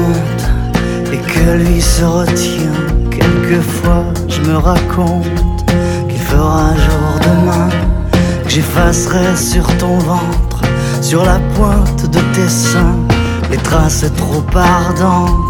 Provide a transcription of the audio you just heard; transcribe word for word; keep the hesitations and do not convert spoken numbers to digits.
honte et que lui se retient. Quelquefois je me raconte qu'il fera jour demain, que j'effacerai sur ton ventre, sur la pointe de tes seins, les traces trop ardentes